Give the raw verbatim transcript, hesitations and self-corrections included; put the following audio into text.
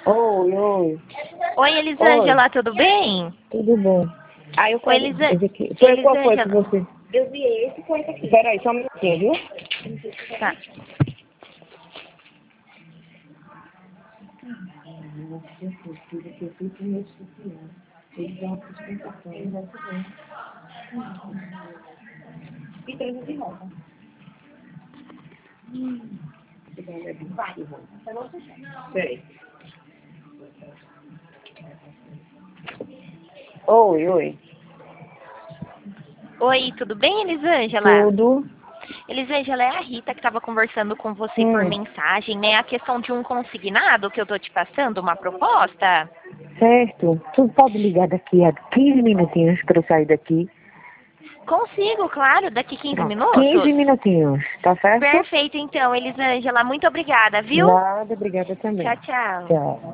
Oi, oi. Oi, Elisângela, tudo bem? Tudo bom? Ah, eu Oi, quero... Elisa... esse aqui. Foi qual foi que Elisângela. você... Eu vi esse, foi esse aqui. Peraí, só um minutinho, viu? Tá. E trezentos de roupa. Peraí. Oi, oi. Oi, tudo bem, Elisângela? Tudo. Elisângela, é a Rita que estava conversando com você por Hum, mensagem, né? A questão de um consignado que eu tô te passando, uma proposta. certo. Tu pode ligar daqui a quinze minutinhos para eu sair daqui? Consigo, claro, daqui quinze Pronto. minutos. quinze minutinhos, tá certo? Perfeito, então, Elisângela. Muito obrigada, viu? Nada, obrigada também. Tchau, tchau. Tchau.